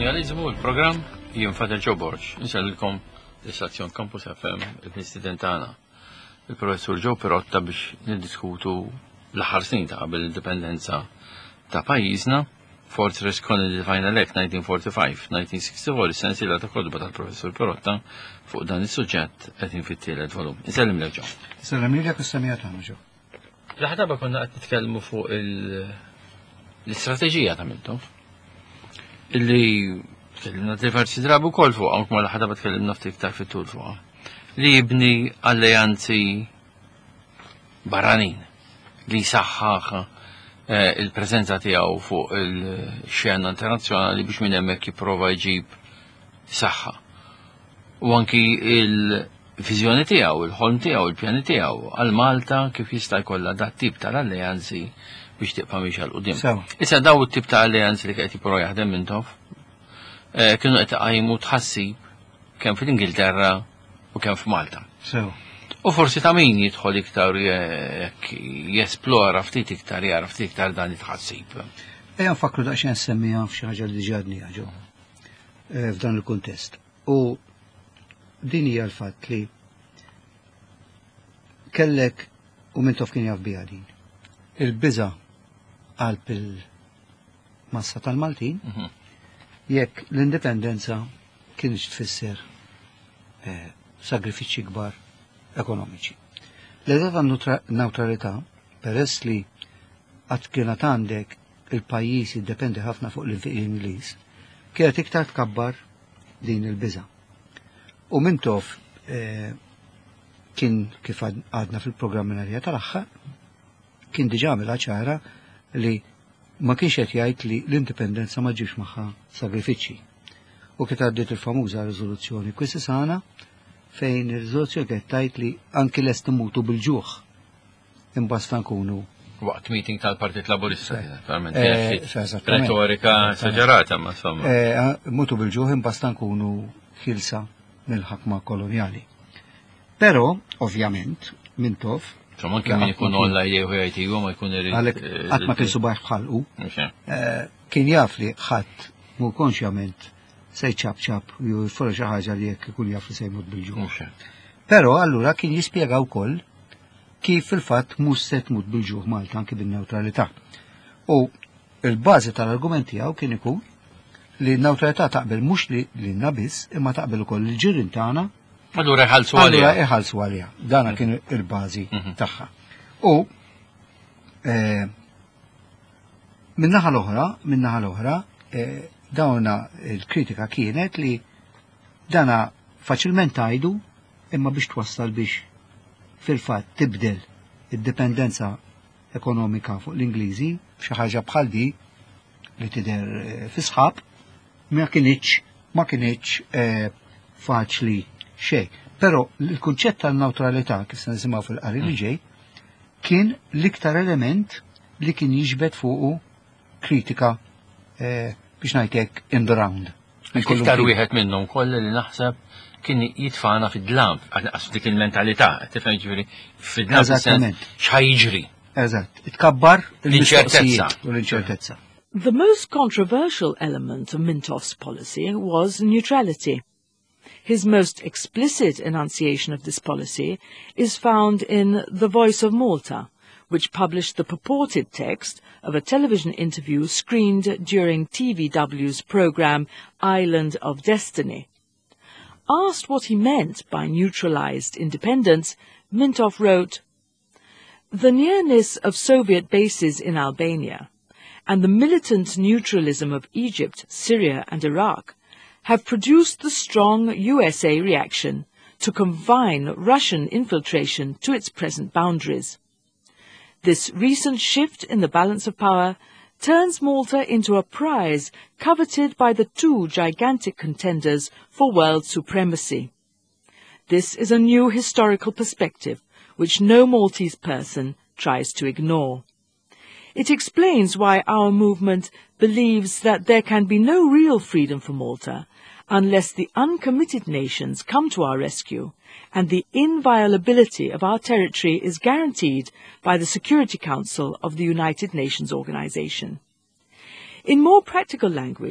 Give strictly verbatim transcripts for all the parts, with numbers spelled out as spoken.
Kolonializmu, il-program, jien Fader Ġo Borġ. Nsalilkom l-istazzjon Campus F M, il-Nistiden tagħna. Il-Professur Ġo Pirotta biex niddiskutu l-aħħar snin ta' qabel l-indipendenza ta' pajjiżna. Fortress Colony Final Act nineteen forty-five nineteen sixty-four is-sensiela ta' kodba tal-Professur Pirotta fuq dan is-suġġett qed infittilet volum. Insellim lek Ġo. Insellim lek is-semija tagħna Ġo. L-ħadaba konna qed nitkellmu fuq l-istrateġija ta' Mintoff. Illi tkellimna diversi drabi wkoll fuq hawn ma l-ħadaba tkellimna ftit iktar fit-tul fuqha. Li jibni alleanzi barranin li saħħaħ il-preżenza tiegħu fuq il-xena internazzjonali biex minn hemmhekk jipprova jġib saħħa. U anki il-viżjoni tiegħu, il-ħolm tiegħu, il-pjani tiegħu għal Malta kif jista' jkollha dat tip tal-alleanzi biex tibqa' miex għal qudiem. Issa daw it-tip ta' alleanzi li qed jipprova jaħdem Mintoff kienu qed iqajmu tħassib kemm fil-Ingilterra u kemm f'Malta. U forsi ta' min jidħol iktar jesplora ftit iktar jara ftit iktar dan it-tħassib. Ejja nfakru daqsxejn semmija f'xi ħaġa li ġadni ġew f'dan il-kuntest. U din hija l-fatt li kellek u Mintoff kien jaf biha din. Il-biża' qalb il-massa tal-Maltin jekk l-indipendenza kienx tfisser sagrifiċċji kbar ekonomiċi. L-età tan-newtralità peress li qatt kienet għandek il-pajjiż jiddependi ħafna fuq l-Ingliż, kienet iktar tkabbar din il-biża'. U Mintoff kien kif għadna fil-programminarja tal-aħħar kien diġà għamilha ċara li ma kienx qed jgħid li l-indipendenza ma ġibx magħha sagrifiċċji. U kif għaddiet il-famuża riżoluzzjoni Kwissisana fejn ir-riżoluzzjoni qed tgħid li anki lest imutu bil-ġuħ imbasta nkunu waqt meeting tal-Partit Laburista, retorika esaġerata ma insomma. Mutu bil-ġuħ imbasta nkunu ħilsa mill-ħakma koloniali. Però, ovvjament, Mintoff Insomma, kien min ikun olla jieħu jgħid ma jkun irid. Għalhekk qatt ma kien subaħ bħalqu. Kien jaf li ħadd mu konxjament se jċab-ċab jew jfora xi ħaġa li jekk ikun jaf li se jmut bil-ġuħ. Però allura kien jispjega wkoll kif fil-fatt mhux se tmut bil-ġuħ Malta anke bin-newtralità. U l-bażi tal-argument tiegħu kien ikun li n-newtralità taqbel mhux li lilna biss imma taqbel ukoll il-ġirien tagħna. Allura iħallsu għalija. Allura iħallsu għalija. Dana kien il-bażi tagħha. U min-naħa l-oħra, min-naħa l-oħra, dawna il-kritika kienet li dana faċilment tgħidu imma biex twassal biex fil-fatt tibdel id-dipendenza ekonomika fuq l-Ingliżi f'xi ħaġa bħal di li tidher fi sħab ma kienitx ma kienitx faċli xej. Però l-kunċett tal-newtralità kif se nisimgħu fil-qari li ġej kien l-iktar element li kien jiġbed fuqu kritika biex ngħidlek in the round. Iktar wieħed minnhom kollha li naħseb kien jitfana fid-dlam għas dik il-mentalità, tifhem jiġifieri fid-dlam x'ħajjiġri. Eżatt, itkabbar l-inċertezza u l-inċertezza. The most controversial element of Mintoff's policy was neutrality. His most explicit enunciation of this policy is found in The Voice of Malta, which published the purported text of a television interview screened during T V W's programme Island of Destiny. Asked what he meant by neutralized independence, Mintoff wrote, "The nearness of Soviet bases in Albania and the militant neutralism of Egypt, Syria and Iraq have produced the strong U S A reaction to confine Russian infiltration to its present boundaries. This recent shift in the balance of power turns Malta into a prize coveted by the two gigantic contenders for world supremacy. This is a new historical perspective which no Maltese person tries to ignore. It explains why our movement believes that there can be no real freedom for Malta unless the uncommitted nations come to our rescue and the inviolability of our territory is guaranteed by the Security Council of the United Nations Organization." In more practical language,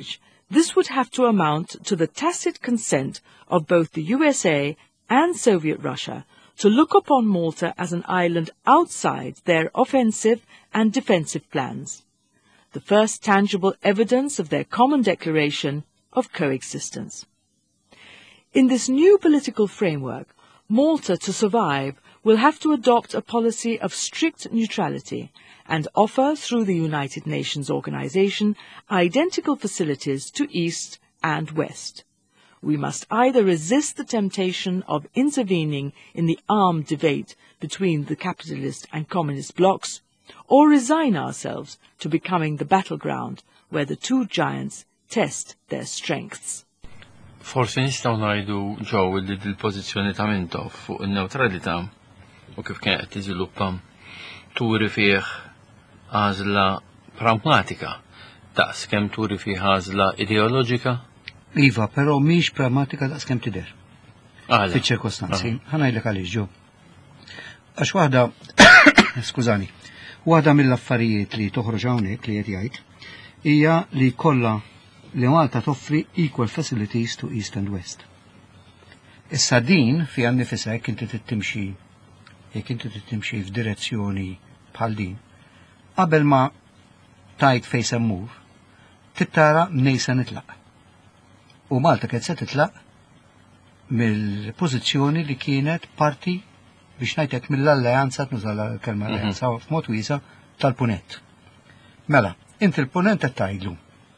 This would have to amount to the tacit consent of both the U S A and Soviet Russia to look upon Malta as an island outside their offensive and defensive plans, the first tangible evidence of their common declaration of coexistence. In this new political framework, Malta, to survive, will have to adopt a policy of strict neutrality and offer, through the United Nations Organization, identical facilities to East and West. We must either resist the temptation of intervening in the armed debate between the capitalist and communist blocs, or resign ourselves to becoming the battleground where the two giants test their strengths. Forsi nistgħu ngħidu ġew li l-pożizzjoni ta' Mintoff fuq in-newtralità u kif kien qed tiżviluppa turi fih għażla pragmatika daqskemm turi fih għażla ideoloġika. Iva, però mhix pragmatika daqskemm tidher. Fiċ-ċirkostanzi, ħanajlek għaliex ġew. Għax waħda, skużani, waħda mill-affarijiet li toħroġ hawnhekk li qed jgħid hija li kollha li Malta toffri equal facilities to East and West. Issa din fi għannifisa jekk inti tittimxi jekk inti tittimxi f'direzzjoni bħal din, qabel ma tajt fejn se mmur, tittara mnejn se nitlaq. U Malta kien se titlaq mill-pożizzjoni li kienet parti biex ngħidlek mill-alleanza tnuża l-kelma alleanza f'mod wiesa tal-punent. Mela, inti l-punent qed tgħidlu.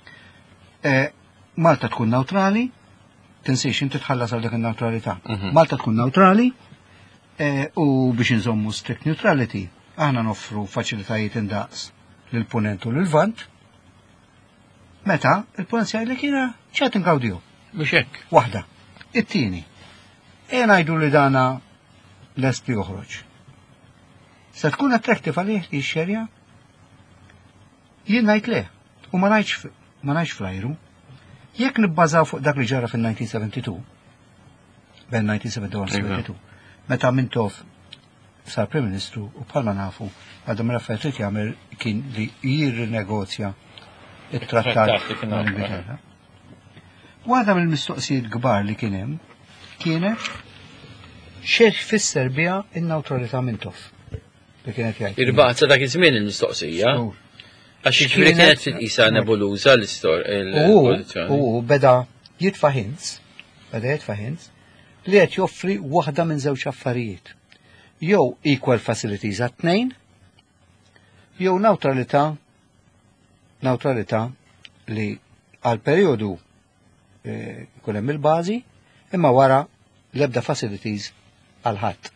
Malta tkun neutrali, tinsiex inti tħallas għal dak in-neutralità. Malta tkun neutrali u biex inżommu strict neutrality, aħna noffru faċilitajiet indaqs lill-punent u lill-vant. Meta il-punent jgħid li kiena ċert inkawdiju. Mhux hekk. Waħda. It-tieni. E ngħidu li dana lest li joħroġ. Se tkun attractive għalih li x-xerja? Jien ngħid le, u ma ngħidx ma ngħidx flajru. Jekk nibbażaw fuq dak li ġara fin-nineteen seventy-two, bejn nineteen seventy-one seventy-two, meta Mintoff sar Prim Ministru u bħalma nafu għadhom l-affarijiet li jagħmel kien li jirrinegozja it-trattat mal-Ingilterra. Waħda mill-mistoqsijiet kbar li kien hemm kienet x'għedt fisser biha n-newtralità Mintoff. Li kienet jgħid. Irbaqgħet sa dak iż-żmien il-mistoqsija. Għax iġbiri kienet isa nebuluża l-pożizzjoni. U beda jitfa' hints, beda jitfa' hints li qed joffri waħda minn żewġ affarijiet. Jew equal facilities għat-tnejn, jew neutralità neutralità li għal perjodu jkun hemm il-bażi imma wara l-ebda facilities għal ħadd.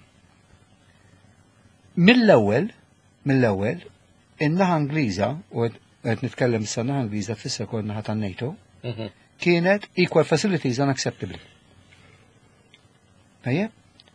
Mill-ewwel, mill-ewwel in-naħa Ingliża, u qed nitkellem issa naħa Ingliża tfisser kol naħa tan-NATO, kienet equal facilities unacceptable. Ejja?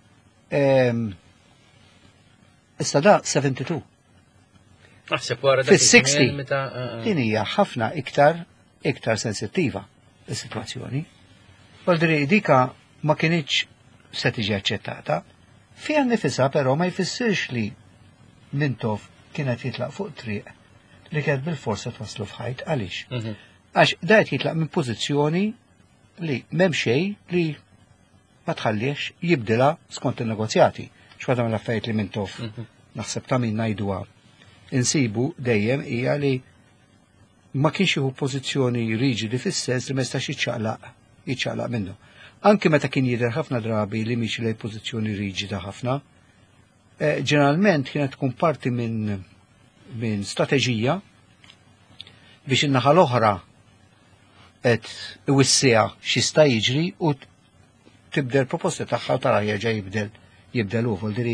Issa da seventy-two. Naħseb wara dak fis-sixty din hija ħafna iktar iktar sensittiva is-sitwazzjoni. Għaldri dika ma kienx se tiġi aċċettata, fiha nifisha però ma jfissirx li Mintoff kienet jitlaq fuq triq li kienet bil-forsa twaslu f'ħajt għaliex. Għax dajt jitlaq minn pożizzjoni li m'hemm xejn li ma tħallix jibdilha skont in-negozjati. X'waħda mill-affarijiet li Mintoff naħseb ta' min ngħiduha insibu dejjem hija li ma kienx jieħu pożizzjoni riġidi fis-sens li ma jistax jiċċaqlaq jiċċaqlaq minnu. Anke meta kien jidher ħafna drabi li mhix lejn pożizzjoni riġida ħafna, ġeneralment kienet tkun parti minn min strateġija biex in-naħa l-oħra qed iwissija x'jista' jiġri u tibdel proposti tagħha u tara jerġa' jibdel jibdel hu diri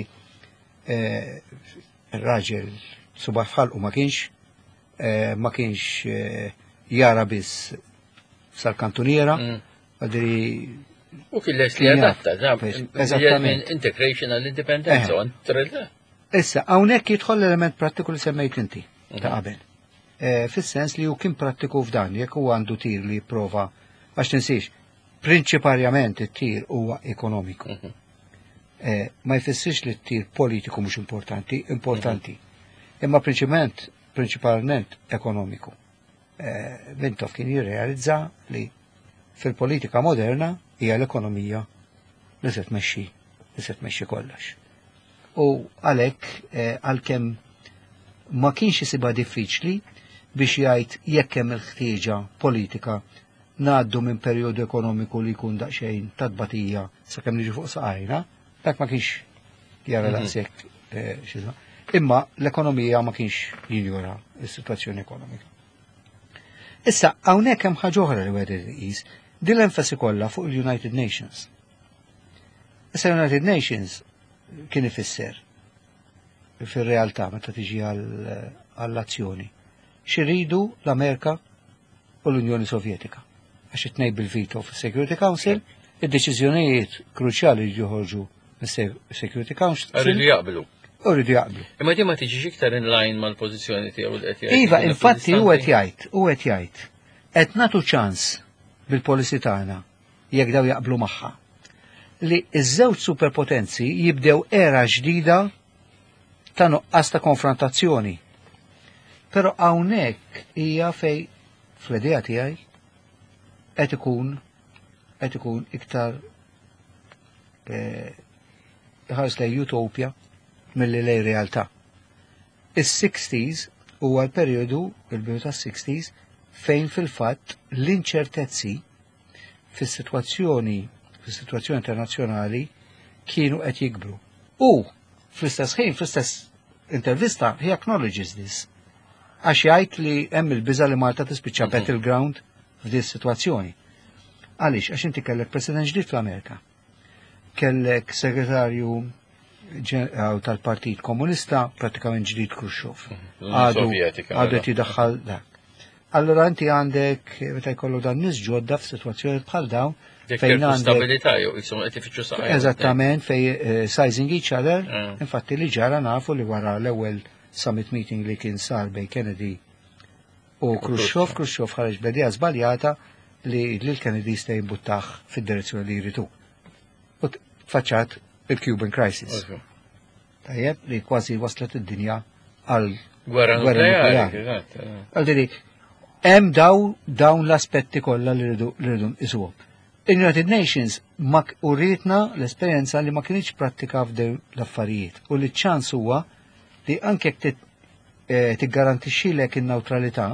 ir-raġel subaħ fħalqu ma kienx ma kienx jara biss sal-kantuniera diri u kien les li adatta, eżattament integration għall-indipendenza. Issa, hawnhekk jidħol l-element prattiku li semmejt inti ta' qabel. Fis-sens li hu kien prattiku f'dan, jekk huwa għandu tir li jipprova għax tinsiex, prinċipalment it-tir huwa ekonomiku. Ma jfissirx li t-tir politiku mhux importanti, importanti. Imma prinċipalment prinċipalment ekonomiku. Mintoff kien jirrealizza li fil-politika moderna hija l-ekonomija li se tmexxi, li se tmexxi kollox. U għalhekk għalkemm ma kienx isibha diffiċli biex jgħid jekk hemm il-ħtieġa politika ngħaddu minn perjodu ekonomiku li jkun daqsxejn ta' tbatija sakemm niġu fuq saqajna, dak ma kienx jara daqshekk x'isma'. Imma l-ekonomija ma kienx jinjura s-sitwazzjoni ekonomika. Issa, hawnhekk hemm ħaġa oħra li wieħed iqis, din l-enfasi kollha fuq il-United Nations. Issa United Nations kien ifisser fir-realtà meta tiġi għall-azzjoni. Xiridu l-Amerika u l-Unjoni Sovjetika. Għax it-tnej bil-vito fis-Security Council, id-deċiżjonijiet kruċjali li joħorġu mis-Security Council. Rridu jaqblu. U rridu jaqblu. Imma di ma tiġix iktar in line mal-pożizzjoni tiegħu li qed jgħid. Iva, infatti u qed jgħid, u qed jgħid. Qed nagħtu ċans bil-policy tagħna jekk daw jaqblu magħha li ż-żewġ superpotenzi jibdew era ġdida ta' nuqqas ta' konfrontazzjoni. Però hawnhekk hija fej fl-idea tiegħi qed ikun qed ikun iktar ħares lej utopja milli lej realtà. Is-sixties huwa l-perjodu, il-bidu tas-sixties, fejn fil-fatt l-inċertezzi fis-sitwazzjoni fis-sitwazzjoni internazzjonali kienu qed jikbru. U fl-istess ħin, fl-istess intervista, he acknowledges this. Għax jgħid li hemm il-biża li Malta tispiċċa battleground f'din is-sitwazzjoni. Għaliex, għax inti kellek President ġdid fl-Amerika. Kellek segretarju tal-Partit Komunista, pratikament ġdid Khrushchev. Għadu qed jidaħħal dak. Allora inti għandek, meta jkollu dan nies ġodda f'sitwazzjoni bħal dawn, fejn għandek stabilità jew jisom qed ifittxu saqajja. Eżattament, fej sizing each other, infatti li ġara nafu li wara l-ewwel summit meeting li kien sar bej Kennedy u Khrushchev, Khrushchev ħareġ b'idea żbaljata li l-Kennedy se jimbuttaħ fid-direzzjoni li jritu. U faċċat il-Cuban Crisis. Tajjeb li kważi waslet id-dinja għal gwerra nukleari. Għaldiri, hemm daw dawn l-aspetti kollha li rridu nqisuhom. Il-United Nations ma uritna l-esperjenza li ma kienx prattika f'dew l-affarijiet u li ċans huwa li anke jekk tiggarantixxilek in-newtralità,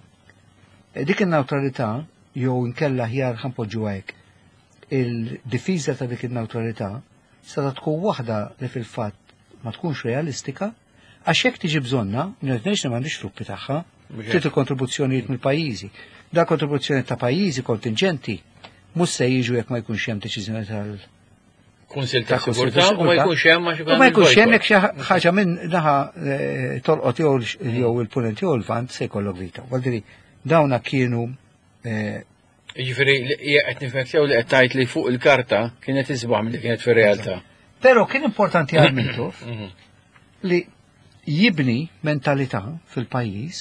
dik in-newtralità jew inkella ħjar ħanpoġġu hekk il-difiża ta' dik in-newtralità se tkun waħda li fil-fatt ma tkunx realistika għax jekk tiġi bżonna, United Nations m'għandix truppi tagħha, trid il-kontribuzzjonijiet mill-pajjiżi. Da kontribuzzjoni ta' pajjiżi kontingenti mhux se jiġu jekk ma jkunx hemm deċiżjoni tal- Kunsil ta' Sigurtà u ma jkunx hemm ma U ma jkunx hemm jekk xi ħaġa minn naħa tolqot jew jew il-punent jew il-vant se jkollok vita. Għaldiri dawna kienu Jiġifieri qed nifhem sew li qed tgħid li fuq il-karta kienet isbaħ milli kienet fir-realtà. Però kien importanti għal Mintoff li jibni mentalità fil-pajjiż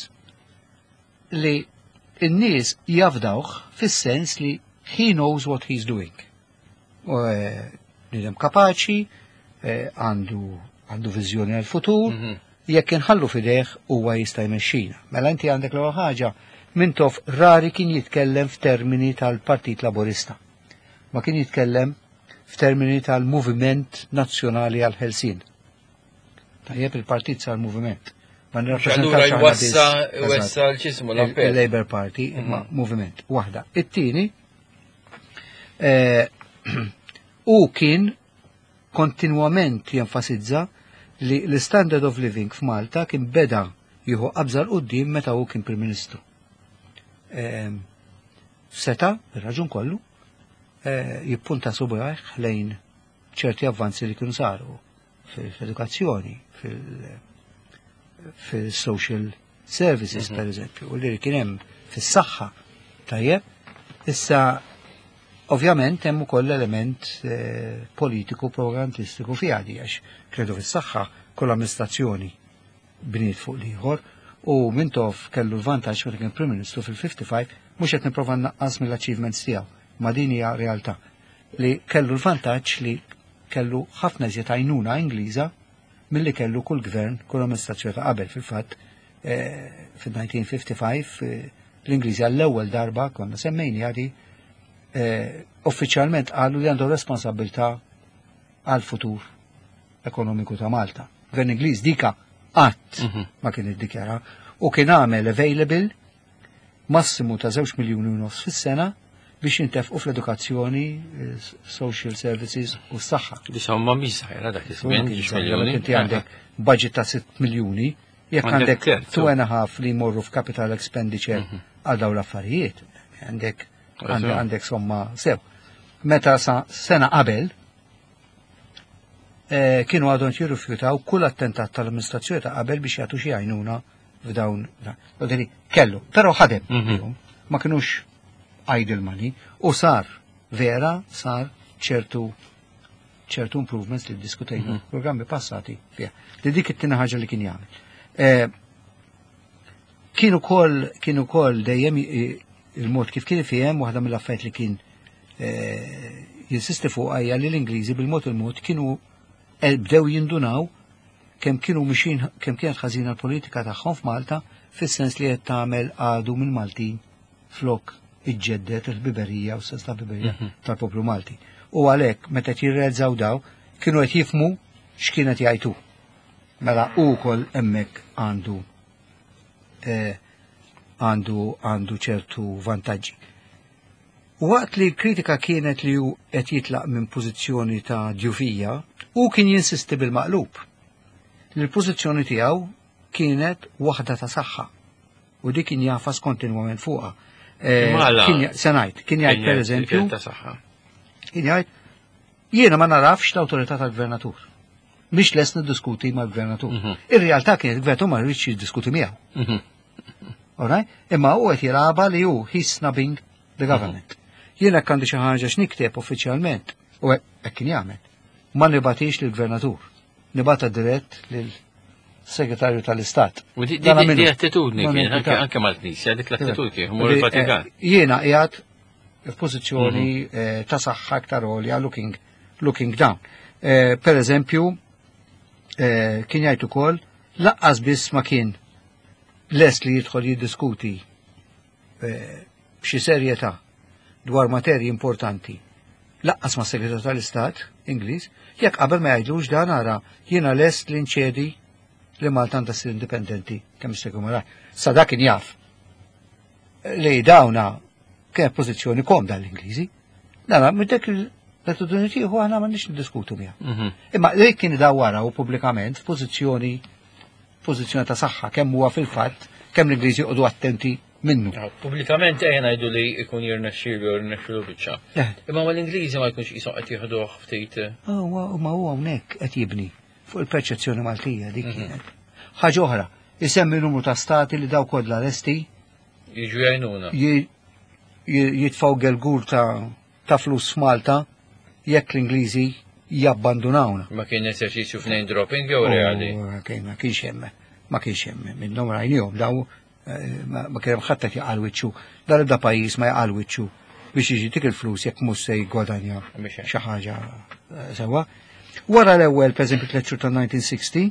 li n-nies jafdawh fis-sens li he knows what he's doing. Nidem kapaċi, għandu għandu viżjoni għal futur, jekk inħallu fideh huwa jista' jmexxina. Mela inti għandek l ħaġa Mintoff rari kien jitkellem f'termini tal-Partit Laburista. Ma kien jitkellem f'termini tal-Moviment Nazzjonali għal Ħelsien. Tajjeb il-partit sar moviment. Ma nirrappreżentax wassa wassa l-ċismu l-Labour Party, ma moviment. Waħda. It-tieni u kien kontinwament jenfasizza li l-standard of living f'Malta kien beda jieħu qabża l-qudiem meta hu kien Prim Ministru. Seta, ir-raġun kollu, jippunta subajh lejn ċerti avvanzi li kienu saru fil-edukazzjoni, fil-social services, per eżempju, u li kien hemm fis-saħħa tajjeb. Issa ovvjament hemm ukoll element politiku propagandistiku fiha għax credu fis-saħħa kull amministrazzjoni bniet fuq l-ieħor u Mintoff kellu l-vantaġġ meta kien Prim Ministru fil-fifty-five mhux qed nipprova naqqas mill-achievements tiegħu, ma din hija realtà li kellu l-vantaġġ li kellu ħafna iżjed għajnuna Ingliża milli kellu kull gvern, kull amministrazzjoni ta' qabel fil-fatt fil-nineteen fifty-five l-Ingliżi għall-ewwel darba konna semmejni għadi uffiċjalment qalu li għandu responsabilità għal-futur ekonomiku ta' Malta. Gvern Ingliż dika qatt ma kien iddikjara u kien għamel available massimu ta' żewġ miljuni u nofs fis-sena biex jintefqu fl-edukazzjoni, social services u s-saħħa. Disa ma miżħajra dak iż-żmien miljuni. Inti għandek budget ta' sitt miljuni, jekk għandek two and a half li jmorru f'capital expenditure għal dawn l-affarijiet, għandek għandek somma sew. Meta sena qabel kienu għadhom jirrifjutaw kull attentat tal-amministrazzjoni ta' qabel biex jagħtu xi għajnuna f'dawn. Kellu, però ħadem ma kinux idle money u sar vera sar ċertu ċertu improvements li diskutejna programmi passati fiha. Li dik it-tieni ħaġa li kien jagħmel. Kienu kol kienu kol dejjem il-mod kif kien fihem waħda mill-affarijiet li kien jinsisti fuq hija li l-Ingliżi bil-mod il-mod kienu bdew jindunaw kemm kienu mixin kemm kienet ħażina l-politika tagħhom f'Malta fis-sens li qed tagħmel għadu minn Maltin flok iġġeddet il-biberija u s-sens ta' biberija tal-poplu Malti. U għalhekk meta jirrealizzaw daw kienu qed jifhmu x'kienet jgħidu. Mela u wkoll hemmhekk għandu għandu għandu ċertu vantaġġi. Waqt li kritika kienet li hu qed jitlaq minn pożizzjoni ta' ġufija, u kien jinsisti bil-maqlub li l-pożizzjoni tiegħu kienet waħda ta' saħħa u dik kien jafas kontinwament fuqha. Se ngħid, kien jgħid pereżempju kien jgħid jiena ma narafx l-awtorità tal-gvernatur. Mhix lest niddiskuti mal-gvernatur. Ir-realtà kienet il-gvernatur ma rridx jiddiskuti miegħu. Alright? Imma u qed jilagħba li hu he's snubbing the government. Jiena għandi xi ħaġa x'nikteb uffiċjalment u hekk kien jagħmel. Ma nibatix lill-gvernatur. Nibata dirett lill-segretarju tal-Istat. U di attitudni kien anke mal-Knisja, dik l-attitudni kien il-Vatikan. Jiena qiegħed f'pożizzjoni ta' saħħa aktar għolja looking looking down. Per eżempju, kien jgħid ukoll laqqas biss ma kien lest li jidħol jiddiskuti b'xi serjetà dwar materji importanti laqqas ma' segretarju tal-Istat Ingliż, jekk qabel ma jgħidlux dan ara jiena lest li nċedi li Malta għandha ssir indipendenti kemm jistgħu mara. Sa dak kien jaf li dawna kien pożizzjoni komda l-Ingliżi. Nara minn dak l-attitudni tieħu aħna m'għandniex niddiskutu miegħu. Imma li kien idaw wara u pubblikament f'pożizzjoni pożizzjoni ta' saħħa kemm huwa fil-fatt kemm l-Ingliżi jqogħdu attenti minnu. Pubblikament ejja ngħidu li jkun jirnexxielu jirnexxielu biċċa. Imma mal-Ingliżi ma jkunx qishom qed jieħduh ftit. Ma huwa hawnhekk qed jibni fuq il-perċezzjoni Maltija dik kienet. Ħaġa oħra, isemmi numru ta' stati li daw kollha lesti jiġu jgħinuna. Jitfgħu gelgur ta' flus f'Malta jekk l-Ingliżi jabbandunawna. Ma kien eserċizzju f'name dropping jew reali? Ma kienx hemm, ma kienx hemm minnhom rajnihom daw ma kien hemm ħadd qed jaqal wiċċu, dan ibda pajjiż ma jaqal wiċċu biex jiġi dik il-flus jekk mhux se jgwadanja xi ħaġa sewwa. Wara l-ewwel pereżempju tliet ta' nineteen sixty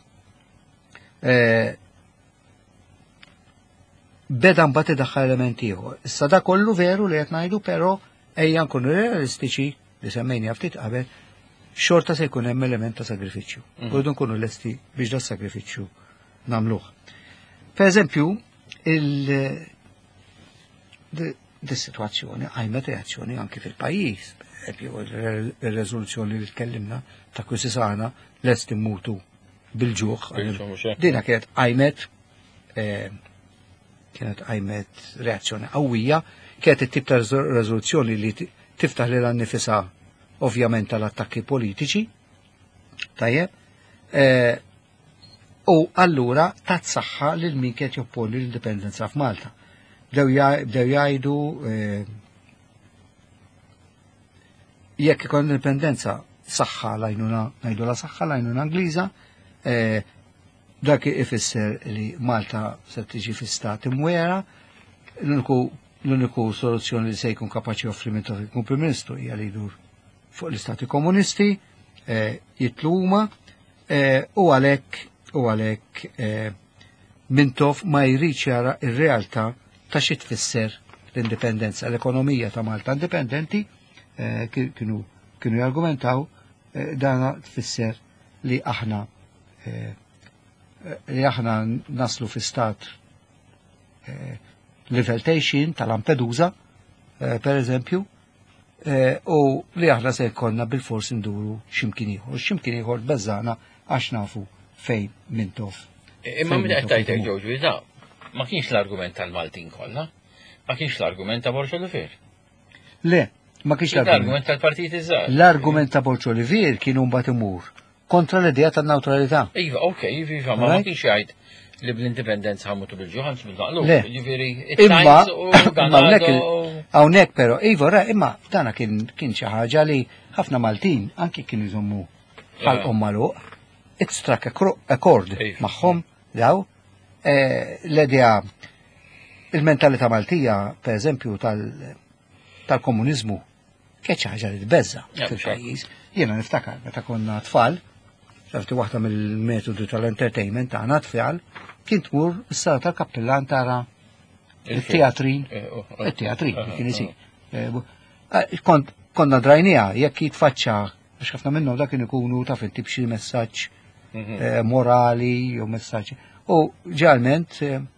beda mbagħad idaħħal element ieħor. Issa da kollu veru li qed ngħidu però ejja nkunu realistiċi li semmejni ftit qabel xorta se jkun hemm element ta' sagrifiċċju. Għodu nkunu lesti biex da sagrifiċċju nagħmluh. Per eżempju, il-situazzjoni għajmet reazzjoni anki fil-pajjiż. Il-rezoluzzjoni li tkellimna ta' kwisi sana lesti mutu bil-ġuħ. Dina kienet għajmet kienet għajmet reazzjoni qawwija, kienet it-tip ta' rezoluzzjoni li tiftaħ li l-annifisa ovvjament tal-attakki politiċi. Tajjeb. U allura tat saħħa lil min kien jopponi l-indipendenza f'Malta. Bdew jgħidu jekk ikun indipendenza saħħa lajnuna ngħidu la saħħa lajnuna Ingliża, dak ifisser li Malta se tiġi fi stat imwera, l-uniku soluzzjoni li se jkun kapaċi offri minn jkun Prim Ministru hija li jdur fuq l-Istati Komunisti, jitlu huma u għalhekk u għalhekk Mintoff ma jrid jara r-realtà ta' xi tfisser l-indipendenza. L-ekonomija ta' Malta indipendenti kienu kienu jargumentaw dana tfisser li aħna li aħna naslu fi stat level tgħixin ta' Lampedusa, per eżempju, u li aħna se jkollna bil-fors induru x'imkien ieħor. X'imkien ieħor beżżana għax nafu fejn mintof. Imma min qed tgħidlek ġewġ da, ma kienx l-argument tal-Maltin kollha, ma kienx l-argument ta' Borġ Olivier. Le, ma kienx l-argument tal-Partit iż-żgħar. L-argument ta' Borġ Olivier kienu mbagħad imur kontra l-idea tan-newtralità. Iva, okej, iva, ma ma kienx jgħid li bl-indipendenza ħamutu bil-ġuħan bil-daqlu. Le, imma hawnhekk però, iva, imma dana kien xi ħaġa li ħafna Maltin anke kienu jżommu ħalqhom magħluq. It struck a chord magħhom daw l-idea il-mentalità Maltija, per eżempju, tal-komuniżmu kienet xi ħaġa li tbeżza fil-pajjiż. Jiena niftakar meta konna tfal, xafti waħda mill-metodu tal-entertainment tagħna tfal, kien tmur is-sala tal-kappellan tara il-teatrin, il-teatrin, kien isir. Konna drajnija jekk jitfaċċa għax ħafna minnhom dak kien ikunu taf intib xi messaġġ morali jew messaġġ. U ġealment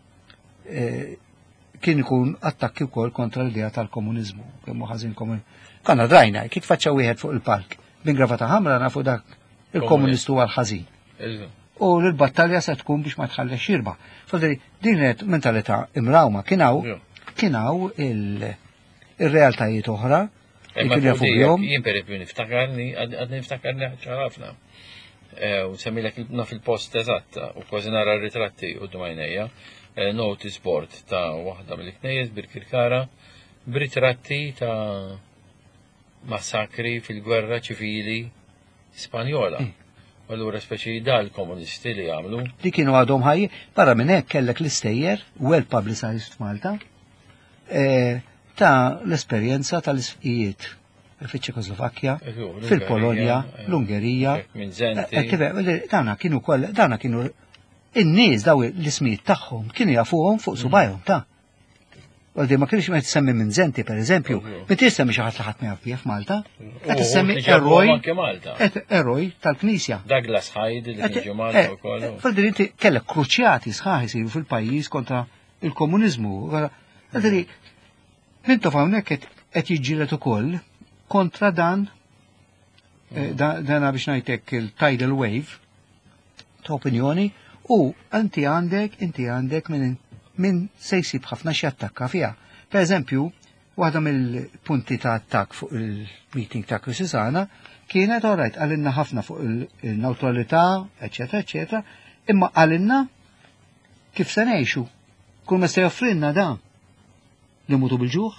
kien ikun attakki wkoll kontra l-idea tal-komuniżmu, kemm ħażin komuniżmu. Konna drajna, kif faċċa wieħed fuq il-palk, b'ingravata ħamra nafu dak il-komunistu għal ħażin. U l-battalja se tkun biex ma tħallex xirba. Fadri, din mentalità imrawma kienaw kienaw il-realtajiet oħra. Jien per esempio niftakarni, għad niftakarni ħarafna. U semmilek naf il-post eżatta, u kważi nara ritratti u d-dumajnija, notice board ta' waħda mill-knejjes bil-Kirkara, b'ritratti ta' massakri fil-gwerra ċivili Spanjola. Allura speċi dal-komunisti li għamlu. Li kienu għadhom ħajji, barra minn hekk kellek l-istejjer, well publicized f'Malta, ta' l-esperjenza tal-isfijiet fil-Ċekoslovakkja, fil-Polonja, l-Ungerija. Dana kienu koll, dana kienu in-nies daw l-ismijiet tagħhom kienu jafuhom fuq subajhom ta' Għaldi ma kienx ma jitsemmi minn Zenti, per eżempju, ma tissemmi xi ħadd li ħadd ma jaf f'Malta, qed tissemmi eroj eroj tal-Knisja. Douglas Hyde li kien ġie Malta wkoll. Għaldi inti kellek kruċjati sħaħ isiru fil-pajjiż kontra il-komuniżmu. Għaldi mintu hawnhekk qed jiġġieled ukoll kontra dan dana biex ngħidlek il-tidal wave ta' opinjoni u inti għandek inti għandek minn min se jsib ħafna xi attakka fiha. Per eżempju, waħda mill-punti ta' attakk fuq il-meeting ta' Krisisana kienet orajt għalinna ħafna fuq il-neutralità, eċetera, eċetera, imma għalinna kif se ngħixu. Kull ma se joffrinna da li mutu bil-ġuħ.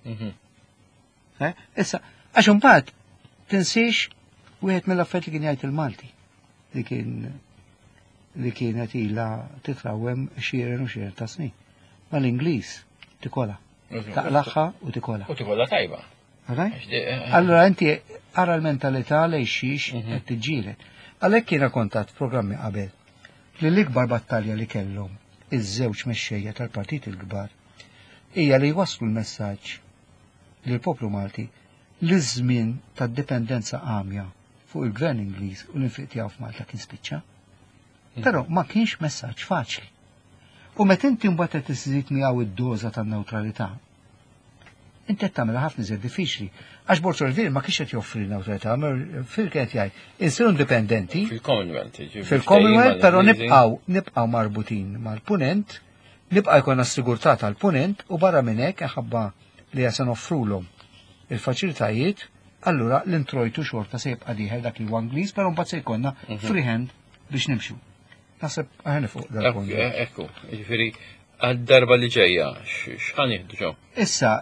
Issa, għax imbagħad tinsiex wieħed mill-affarijiet li kien jgħid il-Malti li kien li kienet ila titrawem xieren u xieren ta' snin. Ma l-Ingliż tikola. Taqlaħħa u tikola. U tikola tajba. Allora inti ara l-mentalità li xiex qed tiġġieled. Għalhekk kiena kontat programmi qabel li l-ikbar battalja li kellhom iż-żewġ mexxejja tal-partit il-kbar hija li jwasslu l-messaġġ lil poplu Malti li żmien tad-dipendenza għamja fuq il-Gvern Ingliż u l-infiq tiegħu f'Malta kien spiċċa. Però ma kienx messaġġ faċli. U meta inti mbagħad qed tiżid miegħu id-doża tan-newtralità, inti qed tagħmilha ħafna iżjed diffiċli. Għax Borġ Olivier ma kienx qed joffri n-newtralità, fil kienet jgħid insiru indipendenti. Fil-Commonwealth. Fil-Commonwealth, però nibqgħu nibqgħu marbutin mal-punent, nibqa' jkollna s-sigurtà tal-punent u barra minn hekk ħabba li se noffrulhom il-faċilitajiet, allura l-introjtu xorta se jibqa' dieħel dak li huwa Ingliż, però mbagħad se jkollna free hand biex nimxu. Nasib għahni fuq dal-punt. Ekku, ġifiri, għad-darba li ġeja, xħan jihdu ġo? Issa,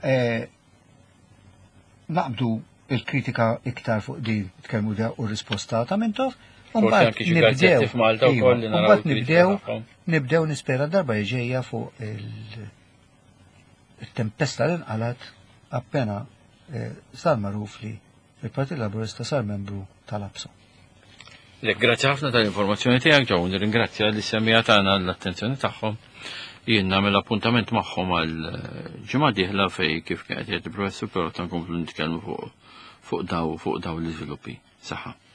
naqbdu il-kritika iktar fuq di tkellmu da u risposta ta' Mintoff, Unbat nibdew, nibdew nispera darba li ġeja fuq il-tempesta l-inqalat appena sar maruf li il-Partit Laburista sar membru tal-Abso. Grazzi ħafna tal-informazzjoni tiegħek ġew nirringrazzja li semmija tagħna l-attenzjoni tagħhom. Jien nagħmel appuntament magħhom għal ġimgħa dieħla fejn kif kienet jgħid il-professur però ta' nkomplu nitkellmu fuq fuq daw fuq daw l-iżviluppi. Saħħa.